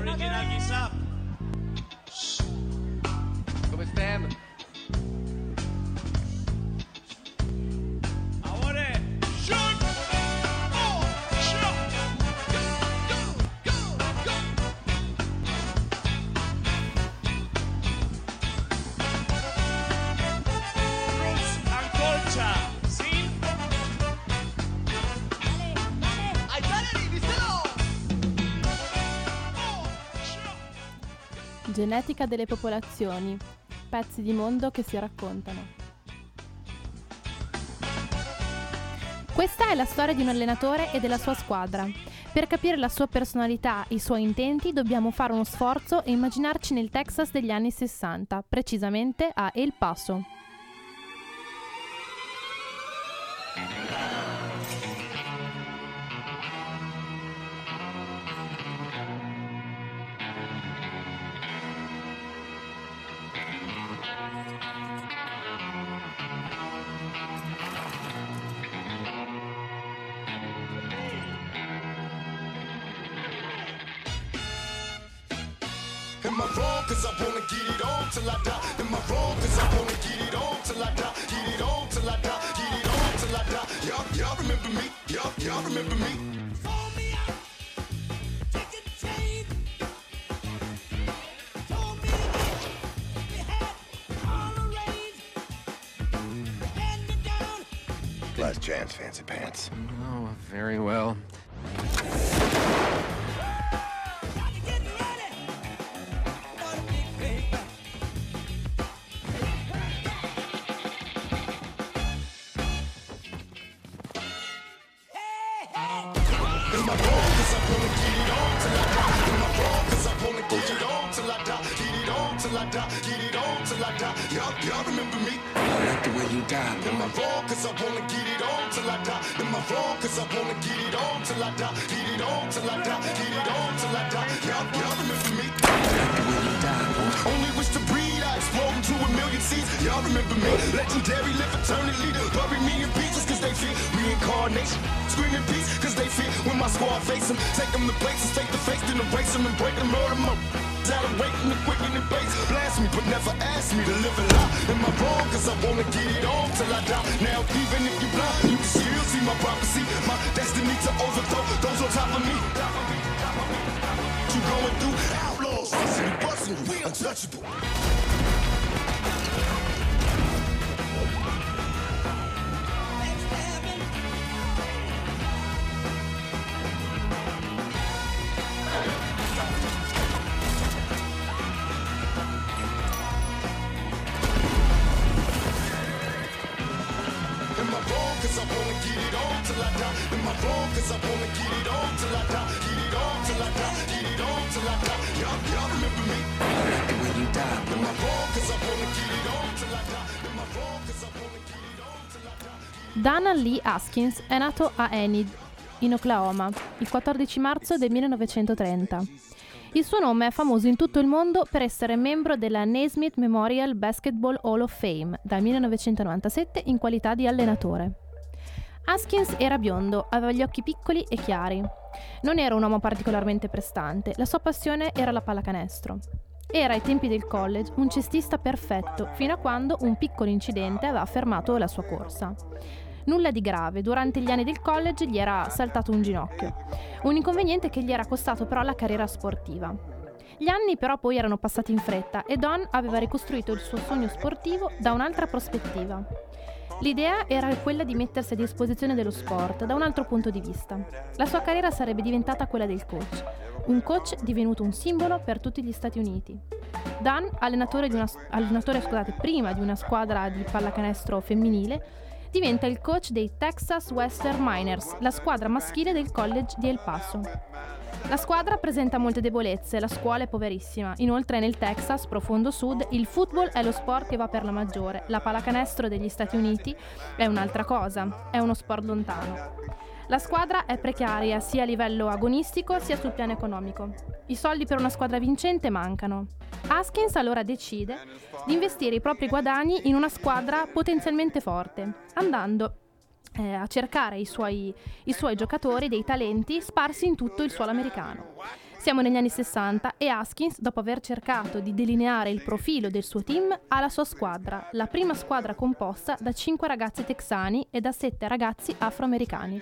Original Ghisap. Come stiamo? Amore, shoot! Oh, shot! Go, go, go! Roots Ancolcia, sì? Ai Valerie, vistelo! Genetica delle popolazioni. Pezzi di mondo che si raccontano. Questa è la storia di un allenatore e della sua squadra. Per capire la sua personalità e i suoi intenti dobbiamo fare uno sforzo e immaginarci nel Texas degli anni 60, precisamente a El Paso. Am I wrong? Cause I wanna get it on till I die. Am I wrong? Cause I wanna get it on till I die. Get it on till I die. Get it on till I die. Y'all remember me? Y'all remember me? Pull me out, take a chain. Told me to get, we had all arranged. Hand me down. Last chance, fancy pants. Oh, very well. Got to get ready for the big paper. Hey, hey. Am I wrong? Cause I wanna get it on till I die. Am I wrong? Cause I wanna get it on till I die. Get it on till I die. Get it on till I die. Y'all remember me? I like the way you die, Am I boy. wrong? Cause I wanna get it on till I die. Am I wrong? Cause I wanna get it on till I die. Get it on till I die. Get it on till I die. Y'all remember me? I like the way you die, boy. Only wish to breed, I explode into a million seeds. Y'all remember me? Legendary, live eternally. Bury me in pieces cause they fear reincarnation. Screaming peace cause they fear when my squad face them. Take them to places, take the face, then erase them and break them, murder them. Out of waiting and quicken and base. Blast me, but never ask me to live a lie. Am I wrong? Cause I wanna get it on till I die. Now, even if you blind, you can still see my prophecy. My destiny to overthrow those on top of me. What you going through? Outlaws, busting you, we untouchable. Backstabbing. Am I wrong? Cause I wanna get it on till I die. Am I wrong? Cause I wanna get it on till I die. Get it on till I die. Get it on till I die. Y'all remember me? I like the way you die, Am I boy. wrong? Cause I wanna get it on till I die. Am I wrong? Cause I wanna get it on till I die. Dana Lee Haskins è nato a Enid, in Oklahoma, il 14 marzo del 1930. Il suo nome è famoso in tutto il mondo per essere membro della Naismith Memorial Basketball Hall of Fame dal 1997 in qualità di allenatore. Haskins era biondo, aveva gli occhi piccoli e chiari. Non era un uomo particolarmente prestante, la sua passione era la pallacanestro. Era ai tempi del college un cestista perfetto, fino a quando un piccolo incidente aveva fermato la sua corsa. Nulla di grave, durante gli anni del college gli era saltato un ginocchio. Un inconveniente che gli era costato però la carriera sportiva. Gli anni però poi erano passati in fretta e Don aveva ricostruito il suo sogno sportivo da un'altra prospettiva. L'idea era quella di mettersi a disposizione dello sport da un altro punto di vista. La sua carriera sarebbe diventata quella del coach, un coach divenuto un simbolo per tutti gli Stati Uniti. Dan, prima di una squadra di pallacanestro femminile, diventa il coach dei Texas Western Miners, la squadra maschile del college di El Paso. La squadra presenta molte debolezze, la scuola è poverissima. Inoltre nel Texas, profondo sud, il football è lo sport che va per la maggiore. La pallacanestro degli Stati Uniti è un'altra cosa, è uno sport lontano. La squadra è precaria sia a livello agonistico sia sul piano economico. I soldi per una squadra vincente mancano. Haskins allora decide di investire i propri guadagni in una squadra potenzialmente forte, andando a cercare i suoi giocatori, dei talenti sparsi in tutto il suolo americano. Siamo negli anni 60 e Haskins, dopo aver cercato di delineare il profilo del suo team, ha la sua squadra, la prima squadra composta da 5 ragazzi texani e da 7 ragazzi afroamericani.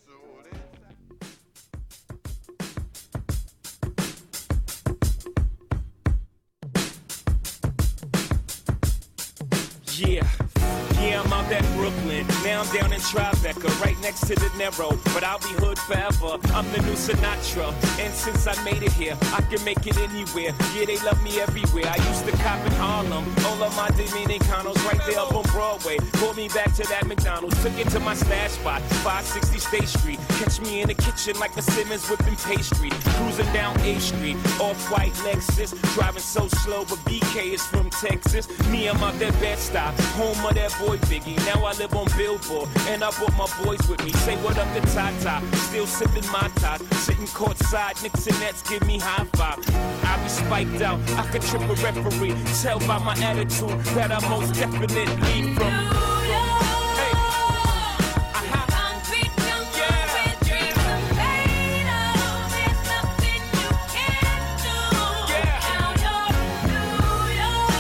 Yeah, I'm out at Brooklyn. Now I'm down in Tribeca, right next to De Niro. But I'll be hood forever. I'm the new Sinatra. And since I made it here, I can make it anywhere. Yeah, they love me everywhere. I used to cop in Harlem. All of my Dominicanos right there up on Broadway. Pulled me back to that McDonald's. Took it to my stash spot, 560 State Street. Catch me in the kitchen like a Simmons whipping pastry. Cruising down A Street, off-white Lexus. Driving so slow, but BK is from Texas. Me, I'm out that Bed-Stuy, home of that boy Biggie. Now I live on Billboard, and I brought my boys with me. Say what up to Tata, still sipping my top. Sitting courtside, Knicks and Nets give me high five. I be spiked out, I could trip a referee. Tell by my attitude that I most definitely from. Hey. Concrete jungle where dreams are made of. There's nothing you can't do. Now you're New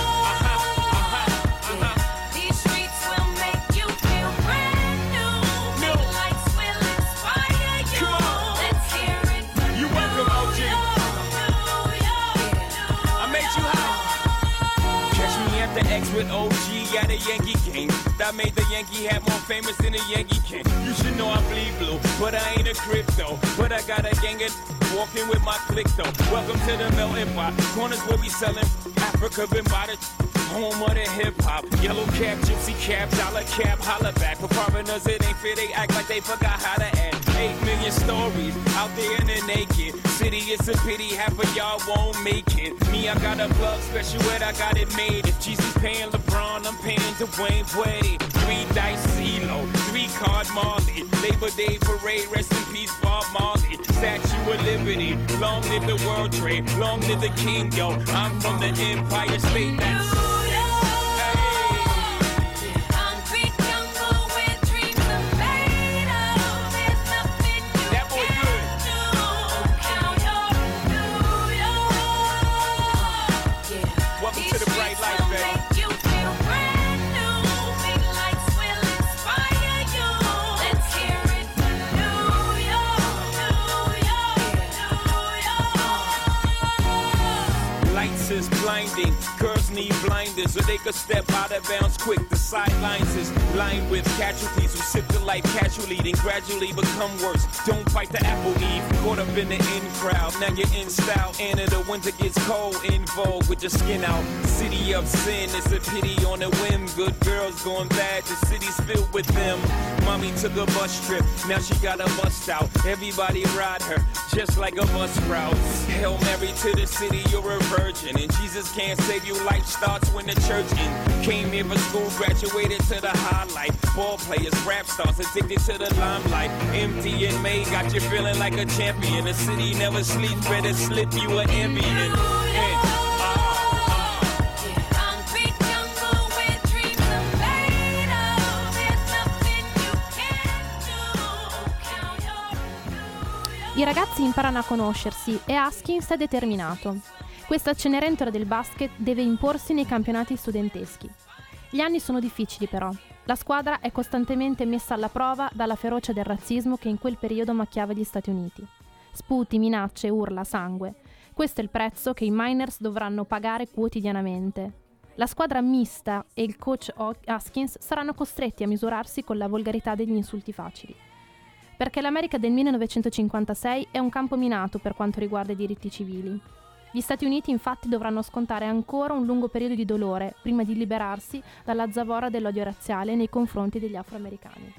York. These streets will make you feel brand new. Big lights will inspire you. Come on. Let's hear it for You welcome, OG. I made you hot. Catch me at the X with OG at a Yankee game. That made the Yankee hat more famous than a Yankee king. You should know I bleed blue, but I ain't a crypto. But I got a gang of walking with my click though. Welcome to the melting pot. Corners where we selling Africa been by the home of the hip hop. Yellow cap, gypsy cap, dollar cap, holla back. For foreigners it ain't fair, they act like they forgot how to act. 8 million stories out there in the naked city. It's a pity half of y'all won't make it. Me, I got a plug special ed, I got it made. If Jesus paying LeBron, I'm paying Dwayne Wade. 3 dice CeeLo, 3 card Marley. Labor Day parade, rest in peace Bob Marley. Statue of Liberty, long live the World Trade, long live the King, yo. I'm from the Empire State, that's Concrete jungle where dreams are made of. There's nothing you That boy can't do. Now you're New York. Welcome These to the bright streets light, will baby. make you feel brand new. Big lights will inspire you. Let's hear it for New York, New York. Lights is blinding, girls need blinders so they could step out of bounds quick. The sidelines is lined with casualties who sip the life casually, then gradually become worse. Don't fight the apple eve, caught up in the in crowd. Now you're in style, and in the winter gets cold, in vogue with your skin out. City of sin, it's a pity on a whim. Good girls going bad, the city's filled with them. Mommy took a bus trip, now she got a bust out. Everybody ride her, just like a bus route. Hail Mary to the city, you're a virgin. And Jesus can't save you, life starts when the church in. Came here for school, graduated to the highlight. Ball players, rap stars, addicted to the limelight. Empty and May got you feeling like a champion. The city never sleeps, better slip you an ambient. Concrete jungle where dreams are made of. There's nothing you can't do. Now you're I ragazzi imparano a conoscersi e Haskins è determinato. Questa Cenerentola del basket deve imporsi nei campionati studenteschi. Gli anni sono difficili però. La squadra è costantemente messa alla prova dalla ferocia del razzismo che in quel periodo macchiava gli Stati Uniti. Sputi, minacce, urla, sangue. Questo è il prezzo che i Miners dovranno pagare quotidianamente. La squadra mista e il coach Haskins saranno costretti a misurarsi con la volgarità degli insulti facili. Perché l'America del 1956 è un campo minato per quanto riguarda i diritti civili. Gli Stati Uniti infatti dovranno scontare ancora un lungo periodo di dolore prima di liberarsi dalla zavorra dell'odio razziale nei confronti degli afroamericani.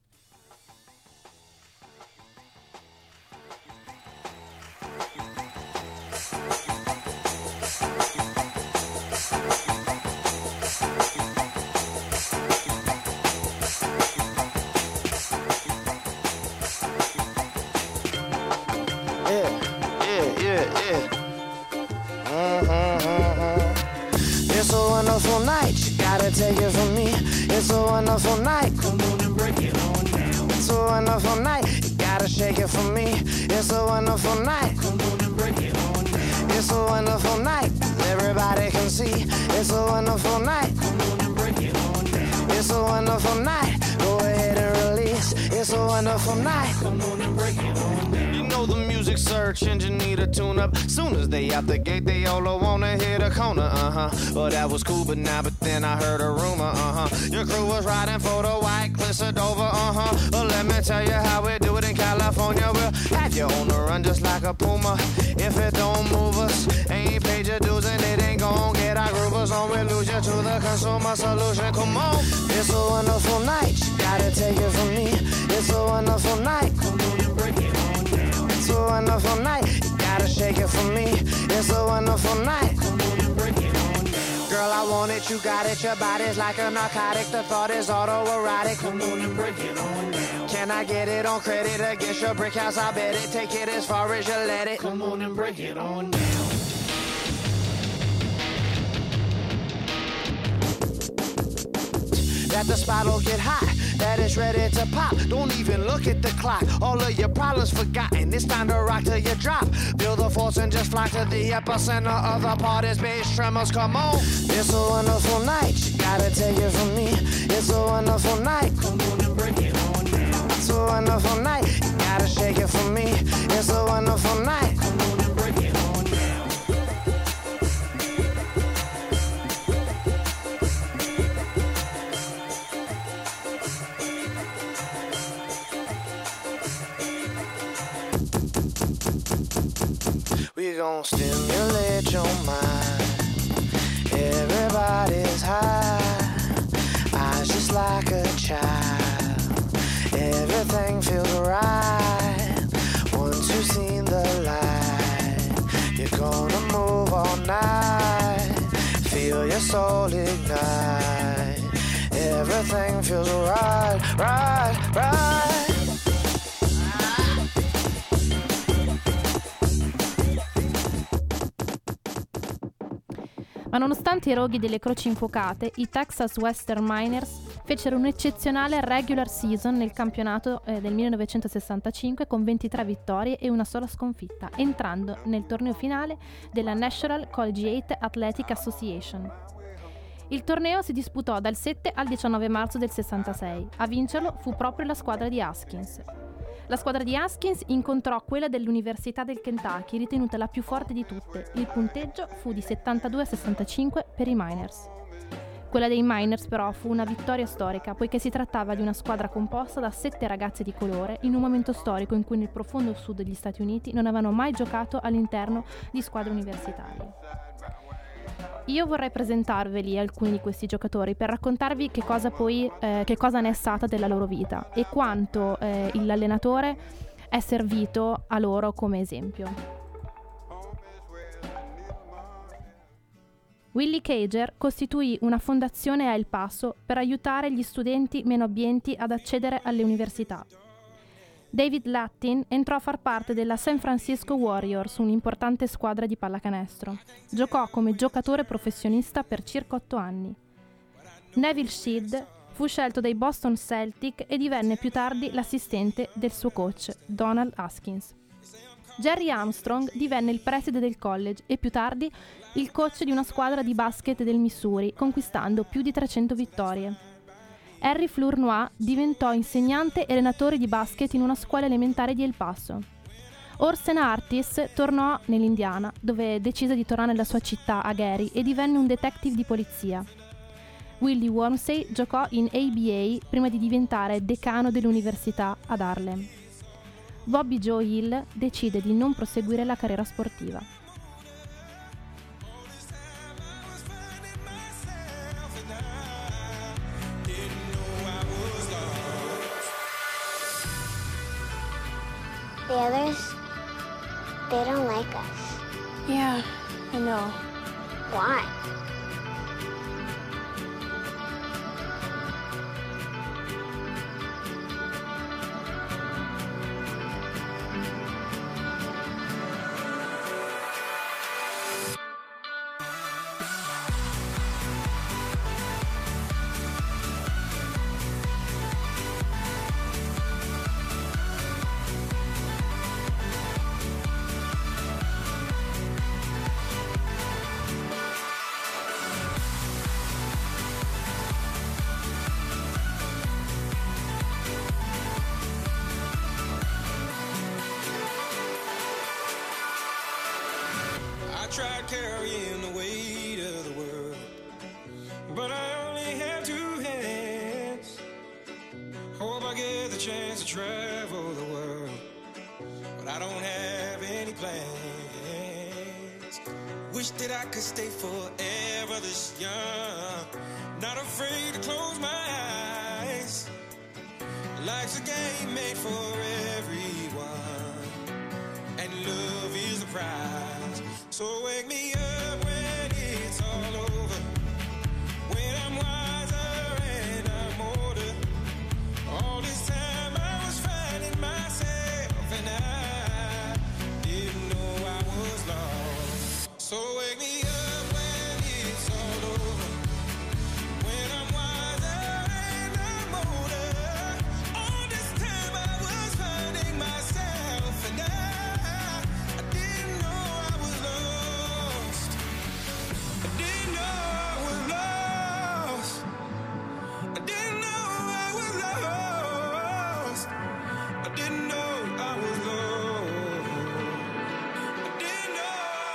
It's a wonderful night, you gotta take it from me. It's a wonderful night, come on and break it on down. It's a wonderful night, you gotta shake it from me. It's a wonderful night, come on and break it It's a wonderful night, everybody can see. It's a wonderful night. Come on and break it on down. It's a wonderful night. Go ahead and release. It's a wonderful night. Come on and break it on down. You know the music search engine need a tune up. Soon as they out the gate, they all wanna hit a corner. Well, that was cool, but then I heard a rumor. Your crew was riding for the White Cliffs of Dover. Well, let me tell you how we do it in California. We'll have you on the run just like a puma. If it don't move us, ain't paid your dues and it ain't gon' get our groovers on. We lose you to the consumer solution. Come on, it's a wonderful night. You gotta take it from me. It's a wonderful night. Come on and break it on down. It's a wonderful night. You gotta shake it for me. It's a wonderful night. Come on and break it on down. Girl, I want it, you got it. Your body's like a narcotic. The thought is autoerotic. Come on and break it on down. Can I get it on credit against your brick house? I bet it. Take it as far as you let it. Come on and break it on down. That the spot'll get hot, that it's ready to pop. Don't even look at the clock, all of your problems forgotten. It's time to rock till you drop. Feel the force and just fly to the epicenter of the party's bass tremors. Come on, it's a wonderful night. You gotta take it from me. It's a wonderful night. Come on and break it on down. It's a wonderful night. You gotta shake it for me. It's a wonderful night. Come on and break it on down. We gon' stimulate your mind. Everybody's high, eyes just like a child. Everything feels right once you've seen the light. You're gonna move all night, feel your soul ignite. Everything feels right, right, right. Ma nonostante i roghi delle croci infuocate, i Texas Western Miners fecero un'eccezionale regular season nel campionato del 1965 con 23 vittorie e una sola sconfitta, entrando nel torneo finale della National Collegiate Athletic Association. Il torneo si disputò dal 7 al 19 marzo del 66. A vincerlo fu proprio la squadra di Haskins. La squadra di Haskins incontrò quella dell'Università del Kentucky, ritenuta la più forte di tutte. Il punteggio fu di 72-65 per i Miners. Quella dei Miners però fu una vittoria storica, poiché si trattava di una squadra composta da 7 ragazze di colore in un momento storico in cui nel profondo sud degli Stati Uniti non avevano mai giocato all'interno di squadre universitarie. Io vorrei presentarveli alcuni di questi giocatori per raccontarvi che cosa ne è stata della loro vita e quanto l'allenatore è servito a loro come esempio. Willie Cager costituì una fondazione a El Paso per aiutare gli studenti meno abbienti ad accedere alle università. David Lattin entrò a far parte della San Francisco Warriors, un'importante squadra di pallacanestro. Giocò come giocatore professionista per circa 8 anni. Neville Shedd fu scelto dai Boston Celtic e divenne più tardi l'assistente del suo coach, Donald Haskins. Jerry Armstrong divenne il preside del college e più tardi il coach di una squadra di basket del Missouri, conquistando più di 300 vittorie. Harry Flournoy diventò insegnante e allenatore di basket in una scuola elementare di El Paso. Orson Artis tornò nell'Indiana, dove decise di tornare nella sua città, a Gary, e divenne un detective di polizia. Willie Wormsey giocò in ABA prima di diventare decano dell'università ad Harlem. Bobby Joe Hill decide di non proseguire la carriera sportiva. The others, they don't like us. Yeah, I know. Why? tried carrying the weight of the world, but I only have 2 hands. Hope I get the chance to travel the world, but I don't have any plans. Wish that I could stay forever this young, not afraid to close my eyes. Life's a game made for everyone, and love is the prize. So wake me up when it's all over, when I'm wiser and I'm older. All this time I was finding myself, and I didn't know I was lost. So wake me up when it's all over, when I'm wiser and I'm older. All this time I was finding myself, and I didn't know I was lost. I didn't know I was lost. I didn't know I was lost. I didn't know I was lost. I didn't know.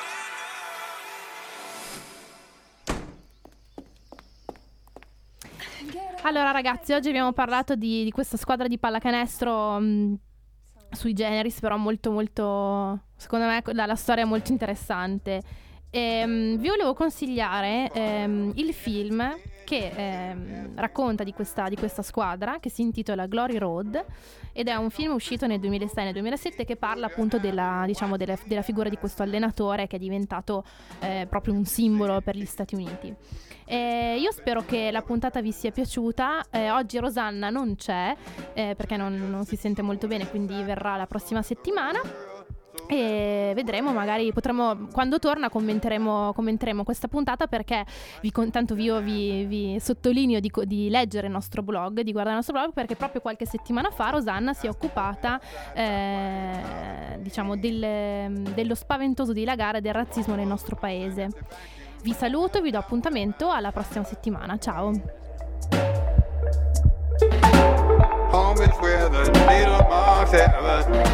Allora ragazzi, oggi abbiamo parlato di questa squadra di pallacanestro sui generis, però molto molto, secondo me la storia è molto interessante. Vi volevo consigliare il film che racconta di questa squadra, che si intitola Glory Road, ed è un film uscito nel 2006 nel 2007 che parla appunto della figura di questo allenatore che è diventato proprio un simbolo per gli Stati Uniti. Io spero che la puntata vi sia piaciuta. Oggi Rosanna non c'è perché non si sente molto bene, quindi verrà la prossima settimana. E vedremo, magari potremo, quando torna commenteremo questa puntata, perché tanto io vi sottolineo di leggere il nostro blog, di guardare il nostro blog, perché proprio qualche settimana fa Rosanna si è occupata dello spaventoso dilagare del razzismo nel nostro paese. Vi saluto e vi do appuntamento alla prossima settimana. Ciao. Home is where the needle marks heaven.